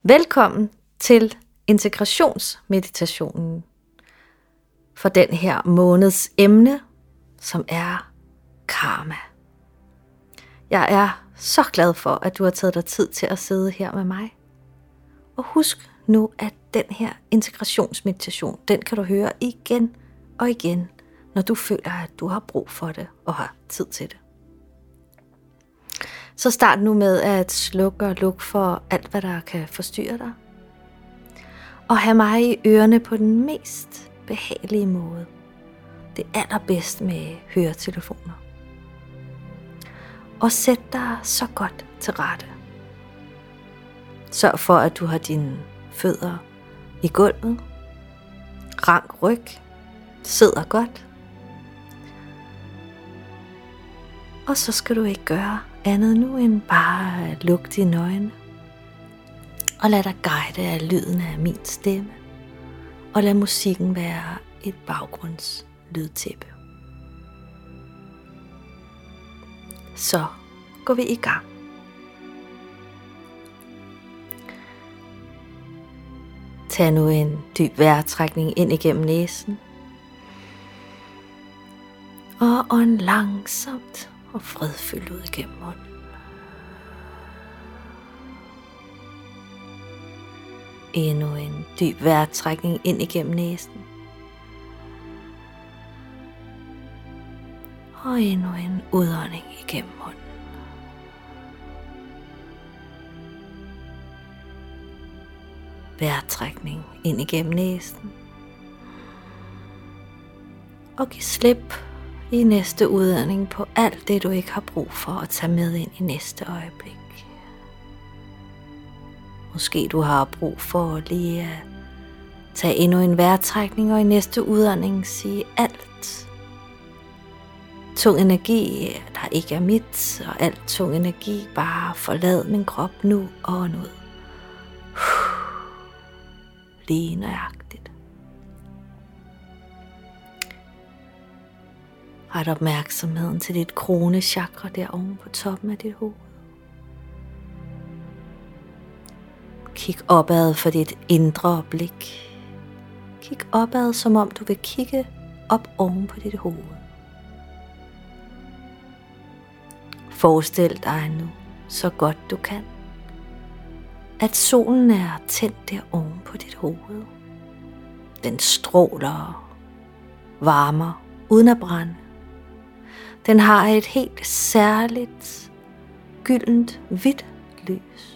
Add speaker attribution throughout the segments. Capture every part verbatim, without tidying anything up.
Speaker 1: Velkommen til integrationsmeditationen for den her måneds emne, som er karma. Jeg er så glad for, at du har taget dig tid til at sidde her med mig. Og husk nu, at den her integrationsmeditation, den kan du høre igen og igen, når du føler, at du har brug for det og har tid til det. Så start nu med at slukke og lukke for alt, hvad der kan forstyrre dig. Og have mig i ørerne på den mest behagelige måde. Det er allerbedst med høretelefoner. Og sæt dig så godt til rette. Sørg for, at du har dine fødder i gulvet. Rank ryg. Sidder godt. Og så skal du ikke gøre andet nu end bare at lukke dine øjne. Og lad dig guide af lyden af min stemme. Og lad musikken være et baggrundslydtæppe. Så går vi i gang. Tag nu en dyb vejrtrækning ind igennem næsen. Og ånd langsomt og fredfyldt ud igennem munden. Endnu en dyb vejrtrækning ind igennem næsen. Og endnu en udånding igennem munden. Vejrtrækning ind igennem næsen. Og giv slip i næste udånding på alt det, du ikke har brug for at tage med ind i næste øjeblik. Måske du har brug for lige at tage endnu en vejrtrækning, og i næste udånding sige alt. Tung energi, der ikke er mit, og alt tung energi, bare forlad min krop nu og ud. Lige nøjagtigt. Ret opmærksomheden til dit kronechakra derovre på toppen af dit hoved. Kig opad for dit indre blik. Kig opad, som om du vil kigge op oven på dit hoved. Forestil dig nu, så godt du kan, at solen er tændt der oven på dit hoved. Den stråler, varmer, uden at brænde. Den har et helt særligt, gyldent, hvidt lys.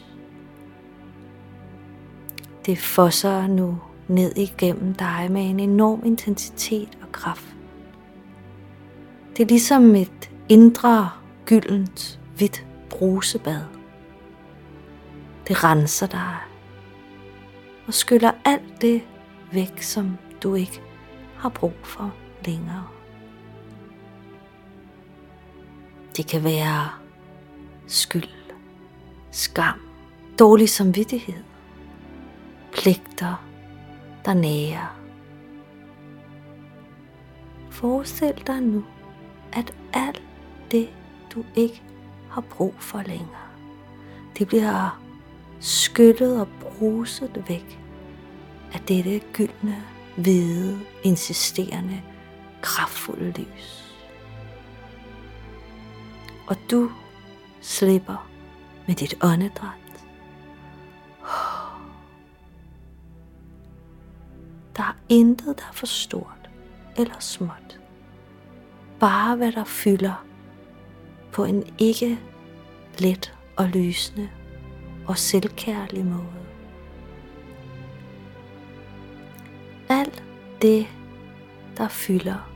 Speaker 1: Det fosser nu ned igennem dig med en enorm intensitet og kraft. Det er ligesom et indre, gyldent, hvidt brusebad. Det renser dig og skyller alt det væk, som du ikke har brug for længere. Det kan være skyld, skam, dårlig samvittighed, pligter, der nærer. Forestil dig nu, at alt det, du ikke har brug for længere, det bliver skyllet og bruset væk af dette gyldne, hvide, insisterende, kraftfulde lys. Og du slipper med dit åndedræt. Der er intet, der er for stort eller småt. Bare hvad der fylder på en ikke let og lysende og selvkærlig måde. Alt det, der fylder,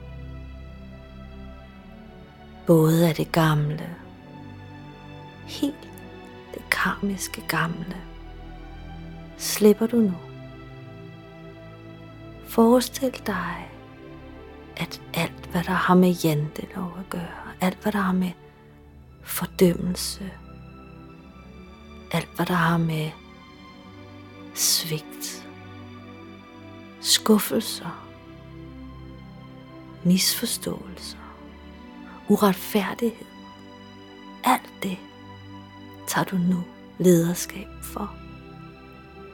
Speaker 1: både af det gamle, helt det karmiske gamle, slipper du nu. Forestil dig, at alt hvad der har med jantelov at gøre, alt hvad der har med fordømmelse, alt hvad der har med svigt, skuffelser, misforståelser, uretfærdighed, alt det tager du nu lederskab for.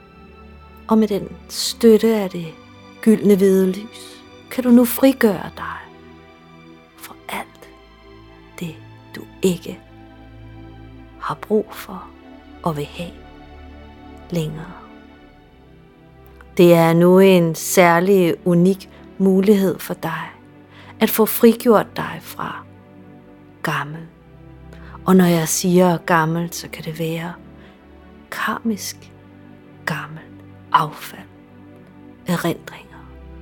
Speaker 1: Og med den støtte af det gyldne hvide lys, kan du nu frigøre dig for alt det, du ikke har brug for og vil have længere. Det er nu en særlig unik mulighed for dig at få frigjort dig fra gammel. Og når jeg siger gammel, så kan det være karmisk gammel affald, erindringer.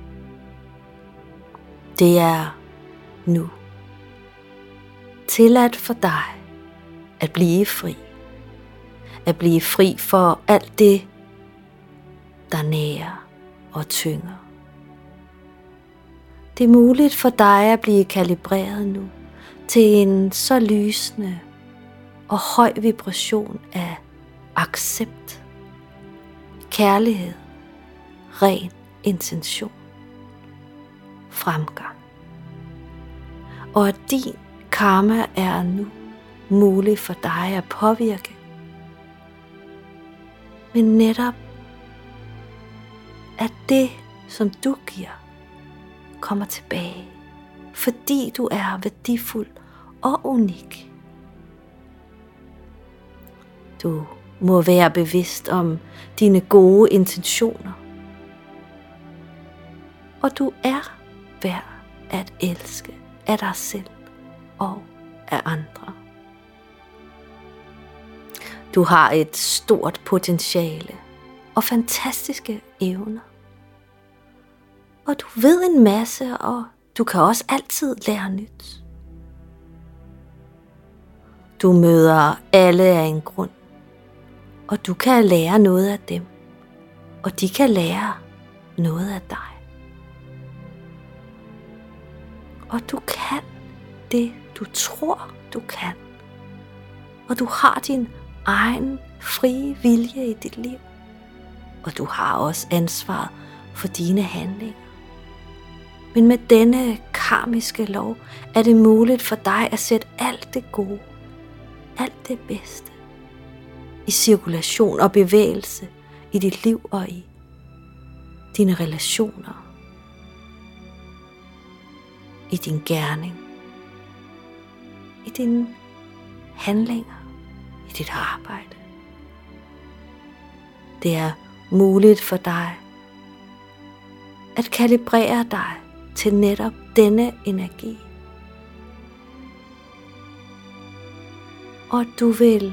Speaker 1: Det er nu tilladt for dig at blive fri. At blive fri for alt det, der nærer og tynger. Det er muligt for dig at blive kalibreret nu til en så lysende og høj vibration af accept, kærlighed, ren intention, fremgang. Og at din karma er nu mulig for dig at påvirke. Men netop at det, som du giver, kommer tilbage, fordi du er værdifuld og unik. Du må være bevidst om dine gode intentioner. Og du er værd at elske af dig selv og af andre. Du har et stort potentiale og fantastiske evner. Og du ved en masse, og du kan også altid lære nyt. Du møder alle af en grund, og du kan lære noget af dem, og de kan lære noget af dig. Og du kan det, du tror, du kan. Og du har din egen frie vilje i dit liv. Og du har også ansvaret for dine handlinger. Men med denne karmiske lov er det muligt for dig at sætte alt det gode, alt det bedste i cirkulation og bevægelse i dit liv og i dine relationer, i din gerning, i dine handlinger, i dit arbejde. Det er muligt for dig at kalibrere dig til netop denne energi. Og du vil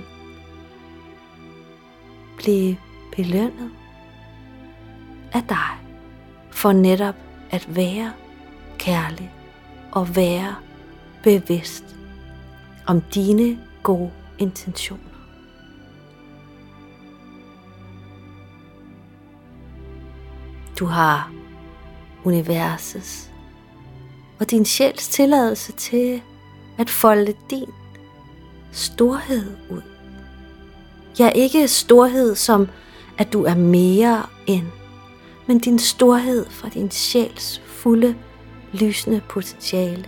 Speaker 1: blive belønnet af dig for netop at være kærlig og være bevidst om dine gode intentioner. Du har universets og din sjæls tilladelse til at folde din storhed ud. Ja, ikke storhed som at du er mere end, men din storhed fra din sjæls fulde, lysende potentiale.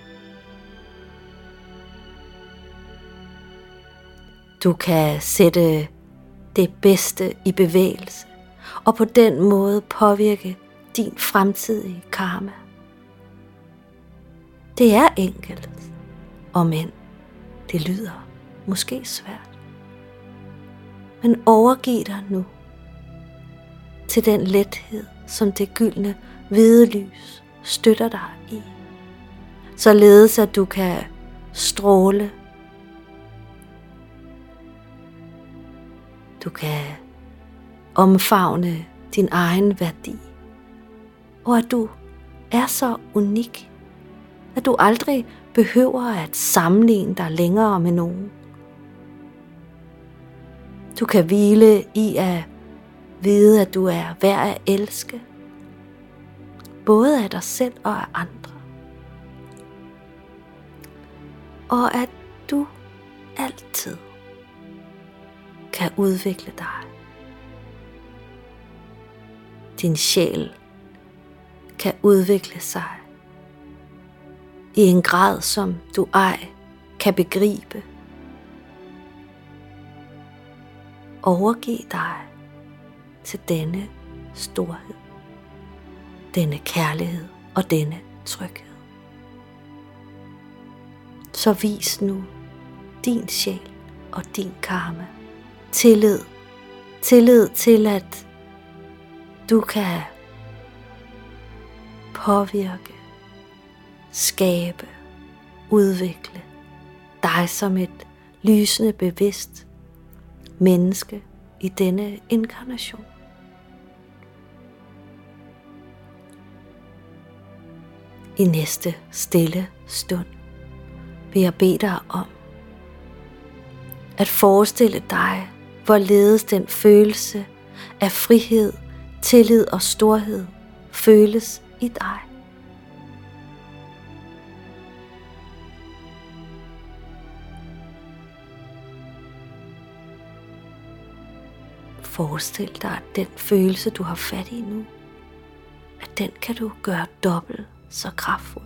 Speaker 1: Du kan sætte det bedste i bevægelse, og på den måde påvirke din fremtidige karma. Det er enkelt, og men det lyder måske svært. Men overgiv dig nu til den lethed, som det gyldne hvide lys støtter dig i, således at du kan stråle. Du kan omfavne din egen værdi, og at du er så unik, at du aldrig behøver at sammenligne dig længere med nogen. Du kan hvile i at vide, at du er værd at elske, både af dig selv og af andre. Og at du altid kan udvikle dig. Din sjæl kan udvikle sig i en grad, som du ej kan begribe. Overgiv dig til denne storhed, denne kærlighed og denne tryghed. Så vis nu din sjæl og din karma tillid. Tillid til, at du kan påvirke, skabe, udvikle dig som et lysende bevidst menneske i denne inkarnation. I næste stille stund vil jeg bede dig om at forestille dig, hvorledes den følelse af frihed, tillid og storhed føles i dig. Forestil dig, at den følelse, du har fat i nu, at den kan du gøre dobbelt så kraftfuld.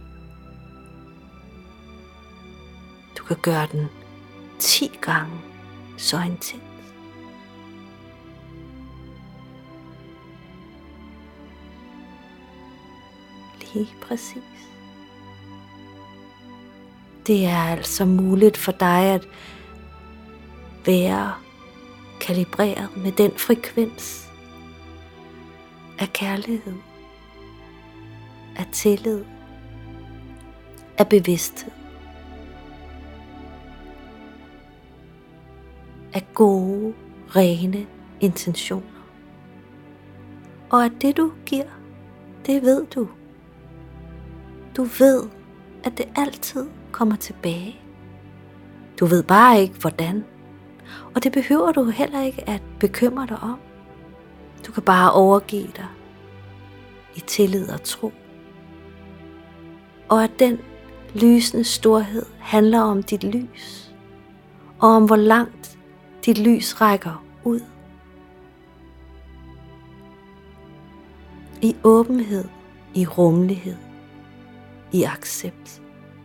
Speaker 1: Du kan gøre den ti gange så intens. Lige præcis. Det er altså muligt for dig at være kalibreret med den frekvens af kærlighed, af tillid, af bevidsthed, af gode, rene intentioner. Og at det du giver, det ved du. Du ved, at det altid kommer tilbage. Du ved bare ikke hvordan. Og det behøver du heller ikke at bekymre dig om. Du kan bare overgive dig i tillid og tro. Og at den lysende storhed handler om dit lys. Og om hvor langt dit lys rækker ud. I åbenhed, i rummelighed, i accept,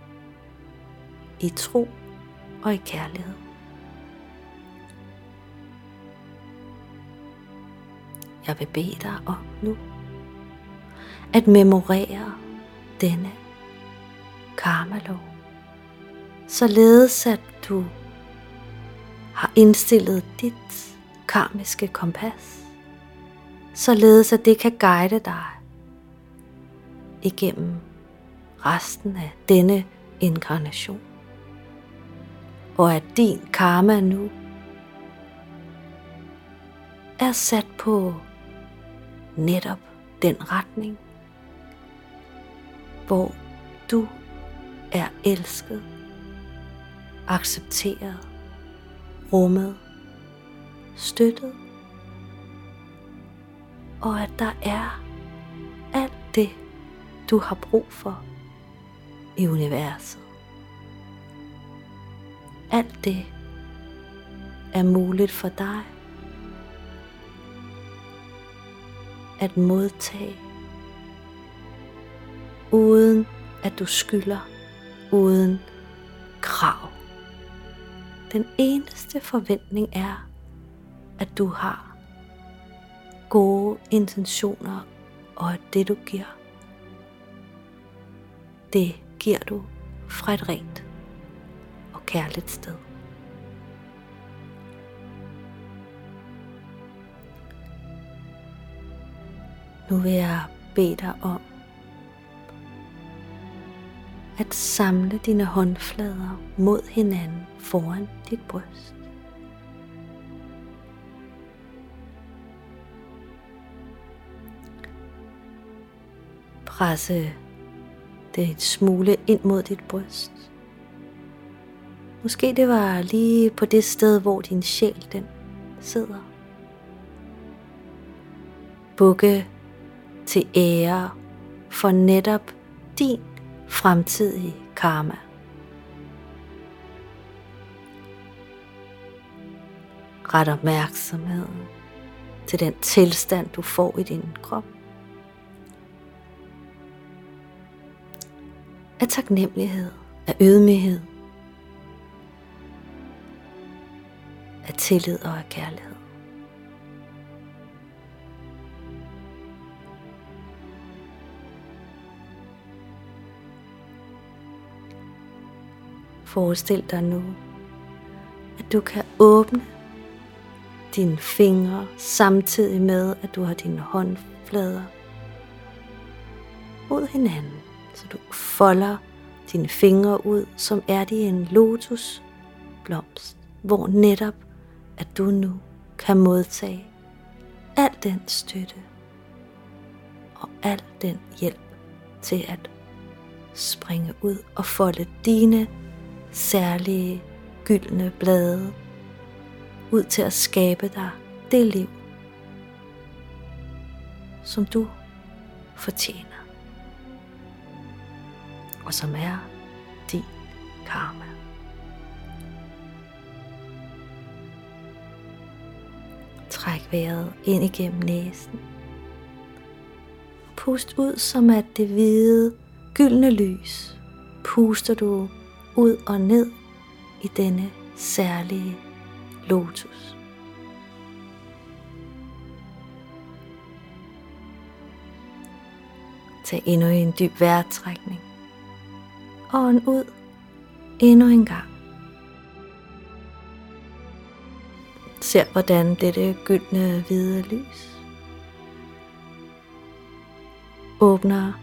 Speaker 1: i tro og i kærlighed. Jeg vil bede dig om nu at memorere denne karmalov, således at du har indstillet dit karmiske kompas, således at det kan guide dig igennem resten af denne inkarnation, og at din karma nu er sat på netop den retning, hvor du er elsket, accepteret, rummet, støttet, og at der er alt det, du har brug for i universet. Alt det er muligt for dig at modtage, uden at du skylder, uden krav. Den eneste forventning er, at du har gode intentioner, og at det du giver, det giver du fra et rent og kærligt sted. Nu vil jeg bede dig om at samle dine håndflader mod hinanden foran dit bryst. Presse det en smule ind mod dit bryst. Måske det var lige på det sted, hvor din sjæl den sidder. Bukke til ære for netop din fremtidige karma. Ret opmærksomheden til den tilstand, du får i din krop. Af taknemmelighed, af ydmyghed, af tillid og af kærlighed. Forestil dig nu, at du kan åbne dine fingre samtidig med, at du har dine håndflader mod hinanden, så du folder dine fingre ud, som er de en lotusblomst, hvor netop at du nu kan modtage al den støtte og al den hjælp til at springe ud og folde dine særlige gyldne blade ud til at skabe dig det liv, som du fortjener, og som er din karma. Træk vejret ind igennem næsen. Pust ud, som at det hvide, gyldne lys puster du ud og ned i denne særlige lotus. Tag endnu en dyb vejrtrækning. Ånd ud endnu en gang. Se hvordan dette gyldne hvide lys åbner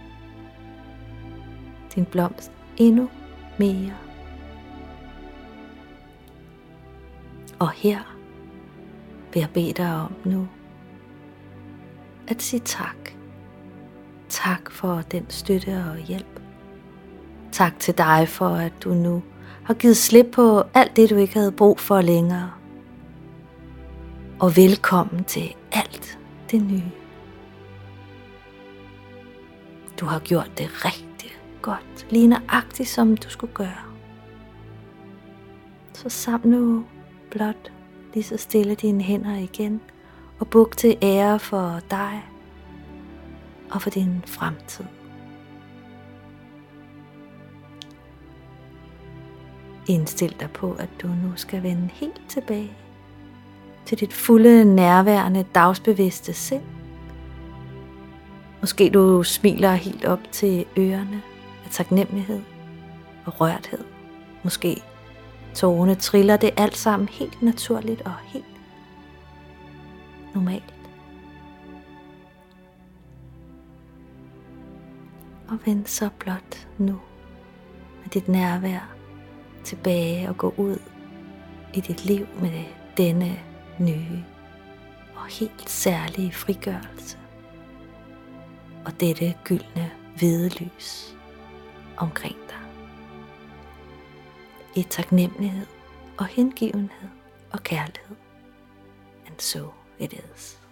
Speaker 1: din blomst endnu mere. Og her vil jeg bede dig om nu at sige tak. Tak for den støtte og hjælp. Tak til dig for, at du nu har givet slip på alt det, du ikke havde brug for længere. Og velkommen til alt det nye. Du har gjort det rigtig godt, lige nøjagtigt som du skulle gøre. Så samle nu blot lige så stille dine hænder igen og buk til ære for dig og for din fremtid. Indstil dig på, at du nu skal vende helt tilbage til dit fulde, nærværende, dagsbevidste sind. Måske du smiler helt op til ørerne af taknemmelighed og rørthed. Måske tårerne triller, det alt sammen helt naturligt og helt normalt. Og vend så blot nu med dit nærvær tilbage og gå ud i dit liv med denne nye og helt særlige frigørelse og dette gyldne hvide lys omkring dig. I taknemmelighed og hengivenhed og kærlighed. And so it is.